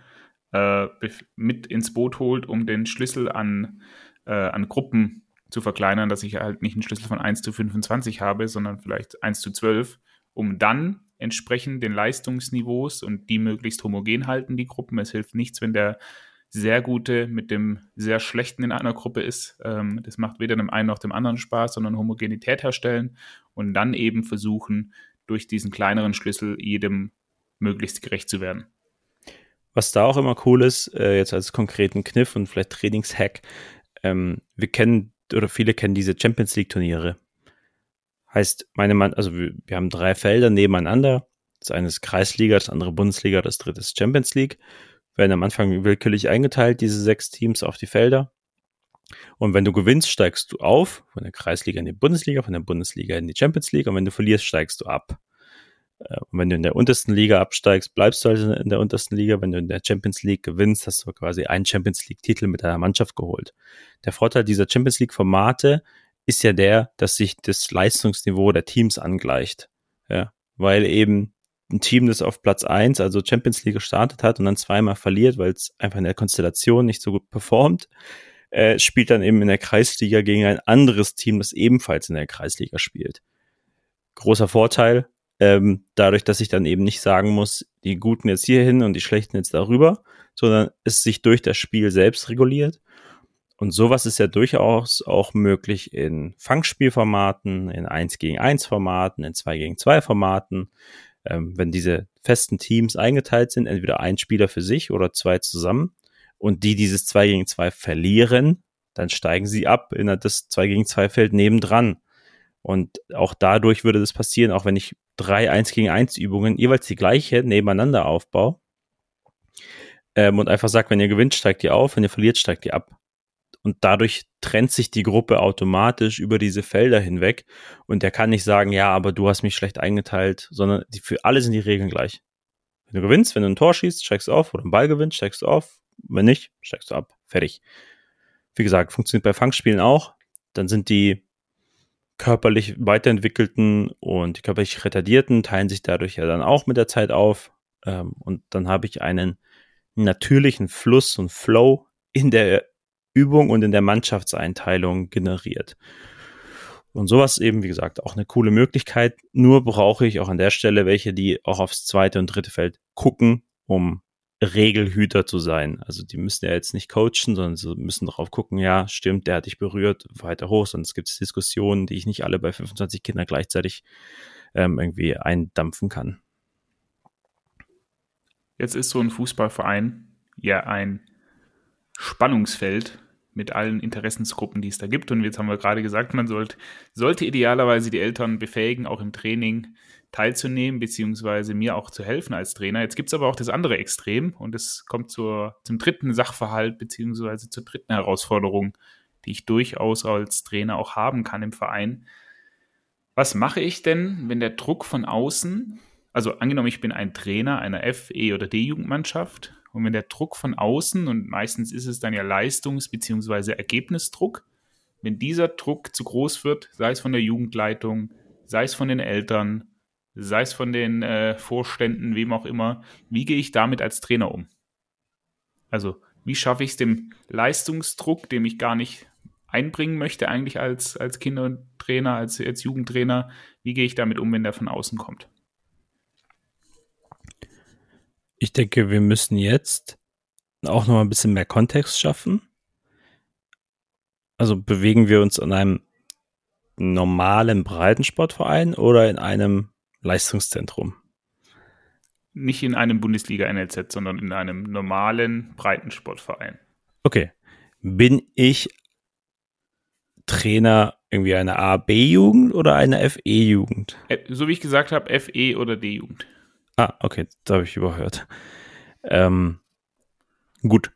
mit ins Boot holt, um den Schlüssel an Gruppen zu verkleinern, dass ich halt nicht einen Schlüssel von 1:25 habe, sondern vielleicht 1:12, um dann entsprechend den Leistungsniveaus und die möglichst homogen halten, die Gruppen. Es hilft nichts, wenn der sehr Gute mit dem sehr Schlechten in einer Gruppe ist. Das macht weder dem einen noch dem anderen Spaß, sondern Homogenität herstellen und dann eben versuchen, durch diesen kleineren Schlüssel jedem möglichst gerecht zu werden. Was da auch immer cool ist, jetzt als konkreten Kniff und vielleicht Trainingshack, wir kennen, oder viele kennen diese Champions League Turniere. Heißt, wir haben 3 Felder nebeneinander. Das eine ist Kreisliga, das andere Bundesliga, das dritte ist Champions League. Werden am Anfang willkürlich eingeteilt, diese 6 Teams auf die Felder. Und wenn du gewinnst, steigst du auf, von der Kreisliga in die Bundesliga, von der Bundesliga in die Champions League, und wenn du verlierst, steigst du ab. Und wenn du in der untersten Liga absteigst, bleibst du also in der untersten Liga. Wenn du in der Champions League gewinnst, hast du quasi einen Champions League-Titel mit deiner Mannschaft geholt. Der Vorteil dieser Champions League-Formate ist ja der, dass sich das Leistungsniveau der Teams angleicht. Ja, weil eben ein Team, das auf Platz 1, also Champions League, gestartet hat und dann zweimal verliert, weil es einfach in der Konstellation nicht so gut performt, spielt dann eben in der Kreisliga gegen ein anderes Team, das ebenfalls in der Kreisliga spielt. Großer Vorteil, dadurch, dass ich dann eben nicht sagen muss, die Guten jetzt hierhin und die Schlechten jetzt darüber, sondern es sich durch das Spiel selbst reguliert. Und sowas ist ja durchaus auch möglich in Fangspielformaten, in 1-gegen-1 Formaten, in 2-gegen-2 Formaten. Wenn diese festen Teams eingeteilt sind, entweder ein Spieler für sich oder 2 zusammen, und die dieses 2-gegen-2 verlieren, dann steigen sie ab in das 2-gegen-2 Feld nebendran. Und auch dadurch würde das passieren, auch wenn ich 3 1-gegen-1 Übungen jeweils die gleiche nebeneinander aufbaue und einfach sage, wenn ihr gewinnt, steigt ihr auf, wenn ihr verliert, steigt ihr ab. Und dadurch trennt sich die Gruppe automatisch über diese Felder hinweg, und der kann nicht sagen, ja, aber du hast mich schlecht eingeteilt, sondern für alle sind die Regeln gleich. Wenn du gewinnst, wenn du ein Tor schießt, steigst du auf, oder einen Ball gewinnst, steigst du auf, wenn nicht, steigst du ab. Fertig. Wie gesagt, funktioniert bei Fangspielen auch. Dann sind die körperlich weiterentwickelten und die körperlich retardierten teilen sich dadurch ja dann auch mit der Zeit auf, und dann habe ich einen natürlichen Fluss und Flow in der Übung und in der Mannschaftseinteilung generiert. Und sowas eben, wie gesagt, auch eine coole Möglichkeit. Nur brauche ich auch an der Stelle welche, die auch aufs 2. und 3. Feld gucken, um Regelhüter zu sein. Also die müssen ja jetzt nicht coachen, sondern sie müssen darauf gucken, ja, stimmt, der hat dich berührt, weiter hoch, sonst gibt es Diskussionen, die ich nicht alle bei 25 Kindern gleichzeitig irgendwie eindampfen kann. Jetzt ist so ein Fußballverein ja ein Spannungsfeld mit allen Interessensgruppen, die es da gibt. Und jetzt haben wir gerade gesagt, man sollte idealerweise die Eltern befähigen, auch im Training teilzunehmen, beziehungsweise mir auch zu helfen als Trainer. Jetzt gibt es aber auch das andere Extrem, und es kommt zum dritten Sachverhalt, beziehungsweise zur dritten Herausforderung, die ich durchaus als Trainer auch haben kann im Verein. Was mache ich denn, wenn der Druck von außen also angenommen, ich bin ein Trainer einer F-, E- oder D-Jugendmannschaft und wenn der Druck von außen, und meistens ist es dann ja Leistungs- bzw. Ergebnisdruck, wenn dieser Druck zu groß wird, sei es von der Jugendleitung, sei es von den Eltern, sei es von den Vorständen, wem auch immer, wie gehe ich damit als Trainer um? Also wie schaffe ich es dem Leistungsdruck, dem ich gar nicht einbringen möchte eigentlich als Kindertrainer, als Jugendtrainer, wie gehe ich damit um, wenn der von außen kommt? Ich denke, wir müssen jetzt auch noch mal ein bisschen mehr Kontext schaffen. Also bewegen wir uns in einem normalen Breitensportverein oder in einem Leistungszentrum? Nicht in einem Bundesliga-NLZ, sondern in einem normalen Breitensportverein. Okay. Bin ich Trainer irgendwie einer A-B-Jugend oder einer FE-Jugend? So wie ich gesagt habe, F-, E- oder D-Jugend. Ah, okay, da habe ich überhört. Gut.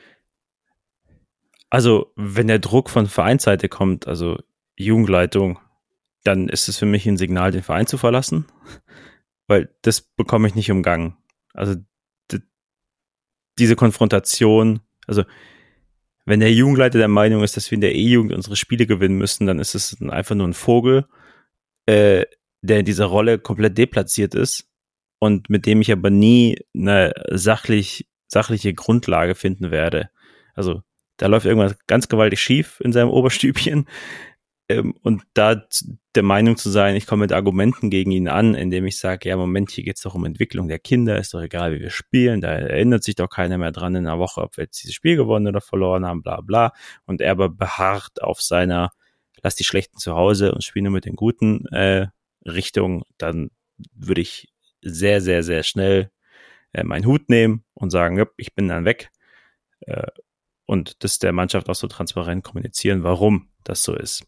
Also, wenn der Druck von Vereinsseite kommt, also Jugendleitung, dann ist es für mich ein Signal, den Verein zu verlassen, weil das bekomme ich nicht umgangen. Also diese Konfrontation, also wenn der Jugendleiter der Meinung ist, dass wir in der E-Jugend unsere Spiele gewinnen müssen, dann ist es einfach nur ein Vogel, der in dieser Rolle komplett deplatziert ist und mit dem ich aber nie eine sachliche Grundlage finden werde. Also da läuft irgendwas ganz gewaltig schief in seinem Oberstübchen. Und da der Meinung zu sein, ich komme mit Argumenten gegen ihn an, indem ich sage, ja Moment, hier geht es doch um Entwicklung der Kinder, ist doch egal, wie wir spielen, da erinnert sich doch keiner mehr dran in einer Woche, ob wir jetzt dieses Spiel gewonnen oder verloren haben, bla bla. Und er aber beharrt auf seiner, lass die Schlechten zu Hause und spiel nur mit den Guten Richtung, dann würde ich sehr, sehr, sehr schnell meinen Hut nehmen und sagen, ja, ich bin dann weg. Und das der Mannschaft auch so transparent kommunizieren, warum das so ist.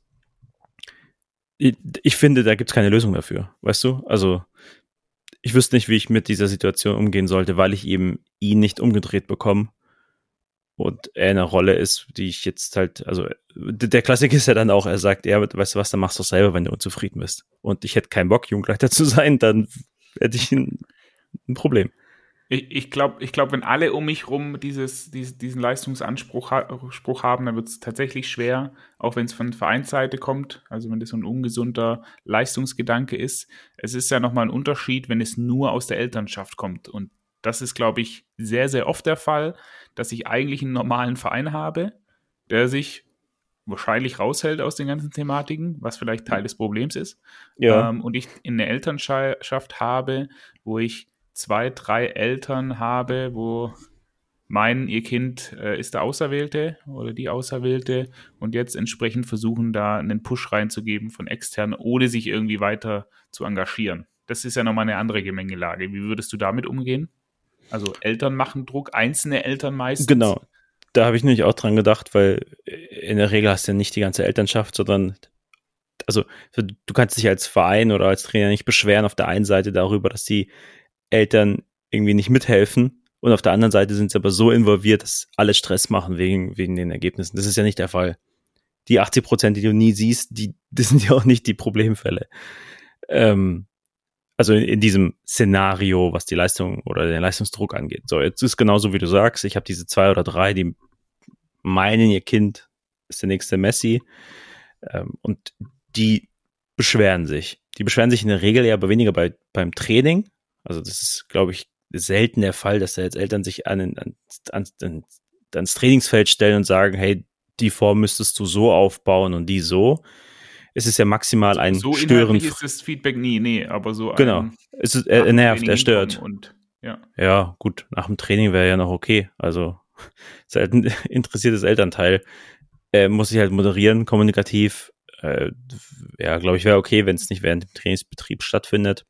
Ich finde, da gibt es keine Lösung dafür, weißt du? Also ich wüsste nicht, wie ich mit dieser Situation umgehen sollte, weil ich eben ihn nicht umgedreht bekomme und er in einer Rolle ist, die ich jetzt halt, also der Klassiker ist ja dann auch, er sagt, ja, weißt du was, dann machst du es selber, wenn du unzufrieden bist. Und ich hätte keinen Bock, Jugendleiter zu sein, dann hätte ich ein Problem. Ich glaube, wenn alle um mich rum diesen Leistungsanspruch haben, dann wird es tatsächlich schwer, auch wenn es von Vereinsseite kommt, also wenn das so ein ungesunder Leistungsgedanke ist. Es ist ja nochmal ein Unterschied, wenn es nur aus der Elternschaft kommt. Und das ist, glaube ich, sehr, sehr oft der Fall, dass ich eigentlich einen normalen Verein habe, der sich wahrscheinlich raushält aus den ganzen Thematiken, was vielleicht Teil des Problems ist. Ja. Und ich in der Elternschaft habe, wo ich 2, 3 Eltern habe, wo meinen, ihr Kind ist der Auserwählte oder die Auserwählte und jetzt entsprechend versuchen, da einen Push reinzugeben von extern, ohne sich irgendwie weiter zu engagieren. Das ist ja nochmal eine andere Gemengelage. Wie würdest du damit umgehen? Also Eltern machen Druck, einzelne Eltern meistens. Genau, da habe ich nämlich auch dran gedacht, weil in der Regel hast du ja nicht die ganze Elternschaft, sondern also du kannst dich als Verein oder als Trainer nicht beschweren auf der einen Seite darüber, dass die Eltern irgendwie nicht mithelfen und auf der anderen Seite sind sie aber so involviert, dass alle Stress machen wegen den Ergebnissen. Das ist ja nicht der Fall. Die 80%, die du nie siehst, das sind ja auch nicht die Problemfälle. Also in diesem Szenario, was die Leistung oder den Leistungsdruck angeht. So, jetzt ist genauso wie du sagst, ich habe diese 2 oder 3, die meinen, ihr Kind ist der nächste Messi und die beschweren sich. Die beschweren sich in der Regel ja aber weniger beim Training. Also das ist, glaube ich, selten der Fall, dass da jetzt Eltern sich ans Trainingsfeld stellen und sagen, hey, die Form müsstest du so aufbauen und die so. Es ist ja maximal ein so Stören. So ist das Feedback nie, aber so genau. Er nervt, er stört. Und, ja, gut, nach dem Training wäre ja noch okay. Also ist halt ein interessiertes Elternteil. Muss ich halt moderieren, kommunikativ. Ja, glaube ich, wäre okay, wenn es nicht während dem Trainingsbetrieb stattfindet.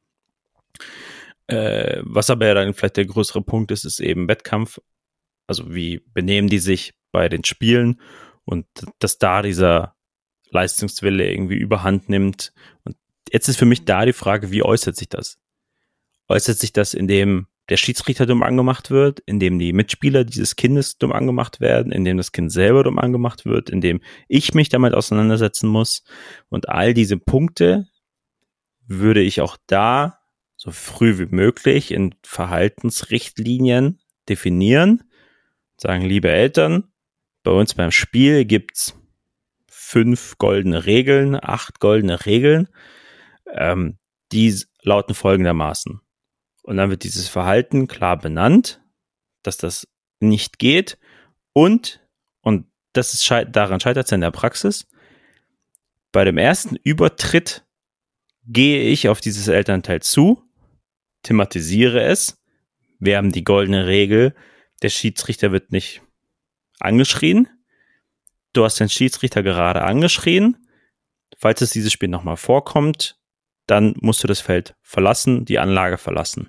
Was aber ja dann vielleicht der größere Punkt ist, ist eben Wettkampf. Also wie benehmen die sich bei den Spielen und dass da dieser Leistungswille irgendwie überhand nimmt. Und jetzt ist für mich da die Frage, wie äußert sich das? Äußert sich das, indem der Schiedsrichter dumm angemacht wird, indem die Mitspieler dieses Kindes dumm angemacht werden, indem das Kind selber dumm angemacht wird, indem ich mich damit auseinandersetzen muss? Und all diese Punkte würde ich auch da so früh wie möglich in Verhaltensrichtlinien definieren, sagen, liebe Eltern, bei uns beim Spiel gibt's 5 goldene Regeln, 8 goldene Regeln, die lauten folgendermaßen. Und dann wird dieses Verhalten klar benannt, dass das nicht geht und das ist daran scheitert es in der Praxis. Bei dem ersten Übertritt gehe ich auf dieses Elternteil zu, thematisiere es, wir haben die goldene Regel, der Schiedsrichter wird nicht angeschrien, du hast den Schiedsrichter gerade angeschrien, falls es dieses Spiel nochmal vorkommt, dann musst du das Feld verlassen, die Anlage verlassen.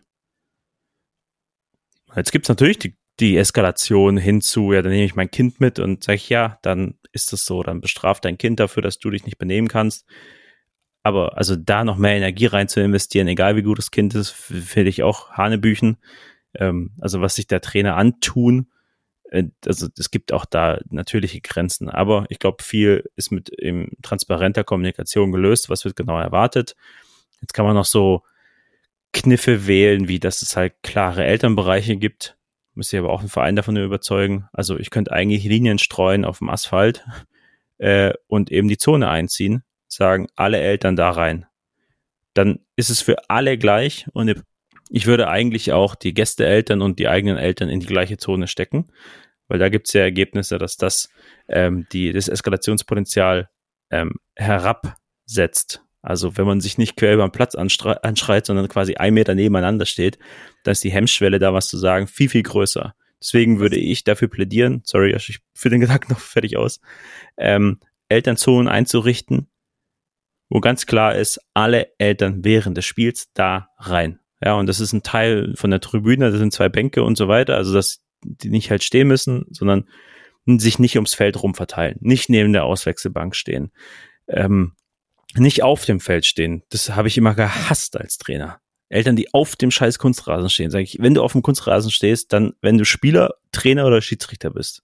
Jetzt gibt es natürlich die Eskalation hinzu, ja, dann nehme ich mein Kind mit und sage ich, ja, dann ist es so, dann bestraft dein Kind dafür, dass du dich nicht benehmen kannst. Aber also da noch mehr Energie rein zu investieren, egal wie gut das Kind ist, finde ich auch Hanebüchen. Also was sich der Trainer antun, also es gibt auch da natürliche Grenzen. Aber ich glaube, viel ist mit transparenter Kommunikation gelöst. Was wird genau erwartet? Jetzt kann man noch so Kniffe wählen, wie dass es halt klare Elternbereiche gibt. Müsste ich aber auch einen Verein davon überzeugen. Also ich könnte eigentlich Linien streuen auf dem Asphalt und eben die Zone einziehen, sagen, alle Eltern da rein. Dann ist es für alle gleich und ich würde eigentlich auch die Gästeeltern und die eigenen Eltern in die gleiche Zone stecken, weil da gibt es ja Ergebnisse, dass das Eskalationspotenzial herabsetzt. Also wenn man sich nicht quer über den Platz anschreit, sondern quasi 1 Meter nebeneinander steht, dann ist die Hemmschwelle, da was zu sagen, viel, viel größer. Deswegen würde ich dafür plädieren, sorry, ich führe den Gedanken noch fertig aus, Elternzonen einzurichten, wo ganz klar ist, alle Eltern während des Spiels da rein. Ja, und das ist ein Teil von der Tribüne, das sind 2 Bänke und so weiter, also dass die nicht halt stehen müssen, sondern sich nicht ums Feld rum verteilen, nicht neben der Auswechselbank stehen, nicht auf dem Feld stehen. Das habe ich immer gehasst als Trainer. Eltern, die auf dem scheiß Kunstrasen stehen, sage ich, wenn du auf dem Kunstrasen stehst, dann, wenn du Spieler, Trainer oder Schiedsrichter bist,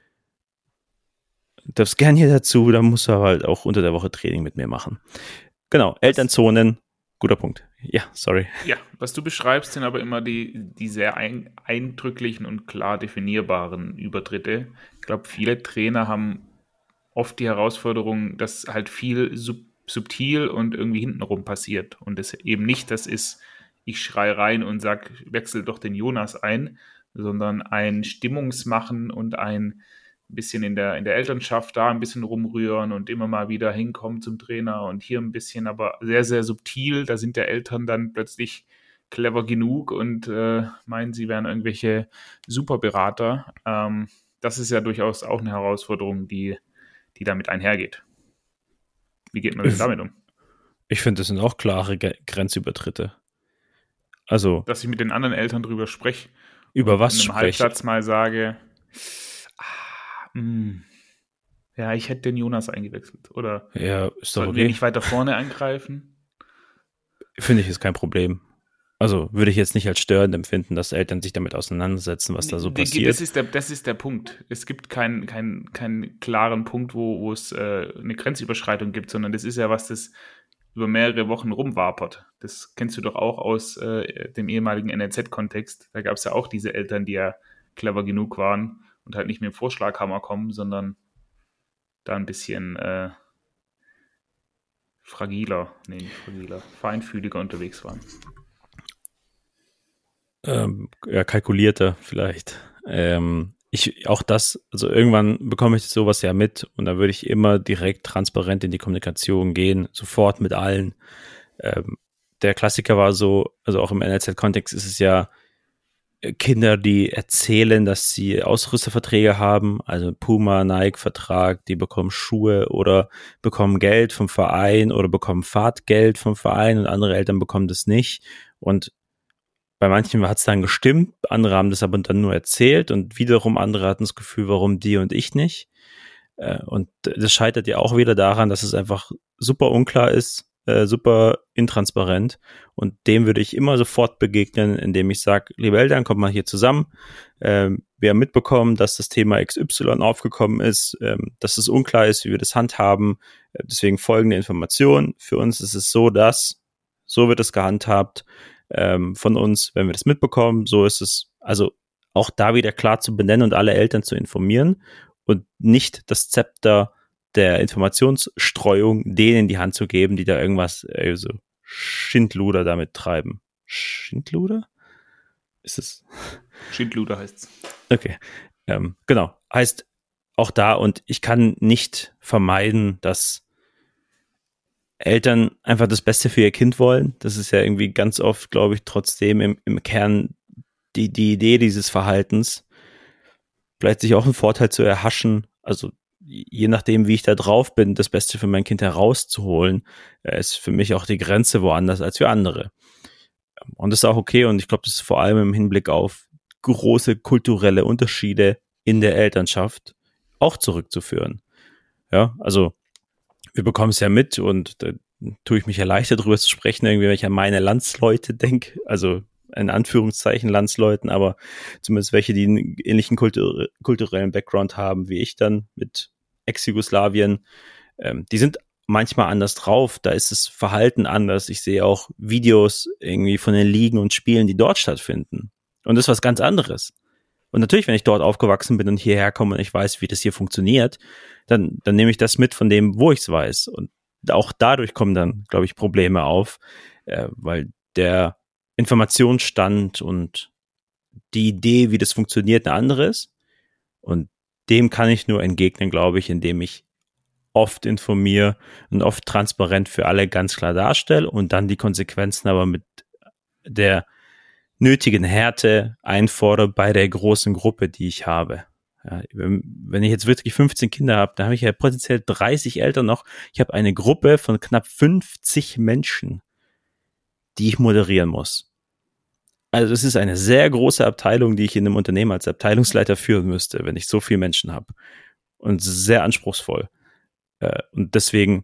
darfst gern hier dazu, dann musst du halt auch unter der Woche Training mit mir machen. Genau, Elternzonen, guter Punkt. Ja, sorry. Ja, was du beschreibst, sind aber immer die sehr eindrücklichen und klar definierbaren Übertritte. Ich glaube, viele Trainer haben oft die Herausforderung, dass halt viel subtil und irgendwie hintenrum passiert. Und es eben nicht das ist, ich schrei rein und sag, wechsel doch den Jonas ein, sondern ein Stimmungsmachen und ein bisschen in der Elternschaft da ein bisschen rumrühren und immer mal wieder hinkommen zum Trainer und hier ein bisschen, aber sehr, sehr subtil. Da sind der Eltern dann plötzlich clever genug und meinen, sie wären irgendwelche Superberater. Das ist ja durchaus auch eine Herausforderung, die damit einhergeht. Wie geht man denn damit um? Ich finde, das sind auch klare Grenzübertritte. Also, dass ich mit den anderen Eltern drüber spreche. Über was spreche? In einem Halbsatz mal sage, ja, ich hätte den Jonas eingewechselt. Oder ja, ist doch sollten okay. wir nicht weiter vorne angreifen? Finde ich, ist kein Problem. Also würde ich jetzt nicht als störend empfinden, dass Eltern sich damit auseinandersetzen, was da so passiert. Das ist der Punkt. Es gibt keinen klaren Punkt, wo es eine Grenzüberschreitung gibt, sondern das ist ja was, das über mehrere Wochen rumwapert. Das kennst du doch auch aus dem ehemaligen NLZ-Kontext. Da gab es ja auch diese Eltern, die ja clever genug waren und halt nicht mit dem Vorschlaghammer kommen, sondern da ein bisschen feinfühliger unterwegs waren. Ja, kalkulierter vielleicht. Auch das, also irgendwann bekomme ich sowas ja mit und da würde ich immer direkt transparent in die Kommunikation gehen, sofort mit allen. Der Klassiker war so, also auch im NLZ-Kontext ist es ja Kinder, die erzählen, dass sie Ausrüsterverträge haben, also Puma, Nike-Vertrag, die bekommen Schuhe oder bekommen Geld vom Verein oder bekommen Fahrtgeld vom Verein und andere Eltern bekommen das nicht. Und bei manchen hat es dann gestimmt, andere haben das aber dann nur erzählt und wiederum andere hatten das Gefühl, warum die und ich nicht. Und das scheitert ja auch wieder daran, dass es einfach super unklar ist, super intransparent und dem würde ich immer sofort begegnen, indem ich sage, liebe Eltern, kommt mal hier zusammen. Wir haben mitbekommen, dass das Thema XY aufgekommen ist, dass es unklar ist, wie wir das handhaben. Deswegen folgende Information. Für uns ist es so, dass so wird es gehandhabt. von uns, wenn wir das mitbekommen. So ist es, also auch da wieder klar zu benennen und alle Eltern zu informieren und nicht das Zepter der Informationsstreuung denen in die Hand zu geben, die da irgendwas, so Schindluder damit treiben. Schindluder? Ist es? Schindluder heißt's. Okay. Genau. Heißt auch da, und ich kann nicht vermeiden, dass Eltern einfach das Beste für ihr Kind wollen. Das ist ja irgendwie ganz oft, glaube ich, trotzdem im Kern die Idee dieses Verhaltens. Vielleicht sich auch einen Vorteil zu erhaschen, also je nachdem, wie ich da drauf bin, das Beste für mein Kind herauszuholen, ist für mich auch die Grenze woanders als für andere. Und das ist auch okay, und ich glaube, das ist vor allem im Hinblick auf große kulturelle Unterschiede in der Elternschaft auch zurückzuführen. Ja, also wir bekommen es ja mit, und da tue ich mich ja leichter drüber zu sprechen, irgendwie, wenn ich an meine Landsleute denke, also in Anführungszeichen Landsleuten, aber zumindest welche, die einen ähnlichen kulturellen Background haben wie ich dann mit Ex-Jugoslawien, die sind manchmal anders drauf, da ist das Verhalten anders. Ich sehe auch Videos irgendwie von den Ligen und Spielen, die dort stattfinden. Und das ist was ganz anderes. Und natürlich, wenn ich dort aufgewachsen bin und hierher komme und ich weiß, wie das hier funktioniert, dann nehme ich das mit von dem, wo ich es weiß. Und auch dadurch kommen dann, glaube ich, Probleme auf, weil der Informationsstand und die Idee, wie das funktioniert, eine andere ist. Und dem kann ich nur entgegnen, glaube ich, indem ich oft informiere und oft transparent für alle ganz klar darstelle und dann die Konsequenzen aber mit der nötigen Härte einfordere bei der großen Gruppe, die ich habe. Ja, wenn ich jetzt wirklich 15 Kinder habe, dann habe ich ja potenziell 30 Eltern noch. Ich habe eine Gruppe von knapp 50 Menschen, die ich moderieren muss. Also es ist eine sehr große Abteilung, die ich in einem Unternehmen als Abteilungsleiter führen müsste, wenn ich so viele Menschen habe. Und sehr anspruchsvoll. Und deswegen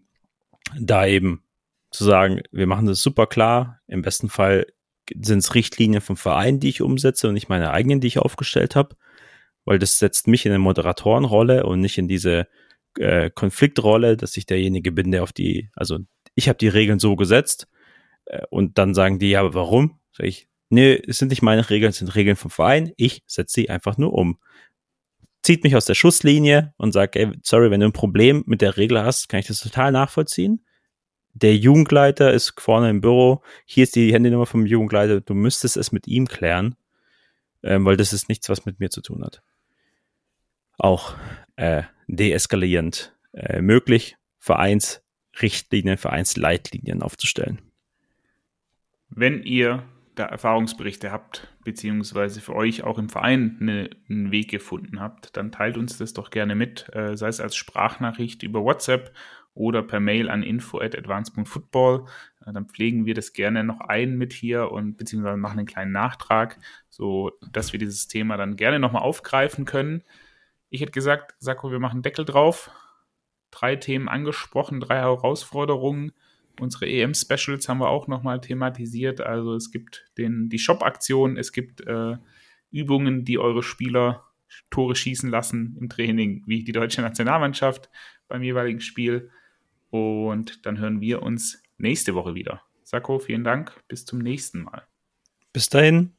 da eben zu sagen, wir machen das super klar. Im besten Fall sind es Richtlinien vom Verein, die ich umsetze und nicht meine eigenen, die ich aufgestellt habe. Weil das setzt mich in eine Moderatorenrolle und nicht in diese Konfliktrolle, dass ich derjenige bin, der also ich habe die Regeln so gesetzt und dann sagen die, ja, aber warum? Sag ich, nee, es sind nicht meine Regeln, es sind Regeln vom Verein, ich setze sie einfach nur um. Zieht mich aus der Schusslinie und sagt, ey, sorry, wenn du ein Problem mit der Regel hast, kann ich das total nachvollziehen. Der Jugendleiter ist vorne im Büro, hier ist die Handynummer vom Jugendleiter, du müsstest es mit ihm klären, weil das ist nichts, was mit mir zu tun hat. Auch deeskalierend möglich, Vereinsrichtlinien, Vereinsleitlinien aufzustellen. Wenn ihr da Erfahrungsberichte habt, beziehungsweise für euch auch im Verein einen Weg gefunden habt, dann teilt uns das doch gerne mit, sei es als Sprachnachricht über WhatsApp oder per Mail an info@advance.football. Dann pflegen wir das gerne noch ein mit hier und beziehungsweise machen einen kleinen Nachtrag, so dass wir dieses Thema dann gerne nochmal aufgreifen können. Ich hätte gesagt, Sacco, wir machen Deckel drauf. 3 Themen angesprochen, 3 Herausforderungen. Unsere EM-Specials haben wir auch nochmal thematisiert. Also es gibt die Shop-Aktion, es gibt Übungen, die eure Spieler Tore schießen lassen im Training, wie die deutsche Nationalmannschaft beim jeweiligen Spiel. Und dann hören wir uns nächste Woche wieder. Sacco, vielen Dank. Bis zum nächsten Mal. Bis dahin.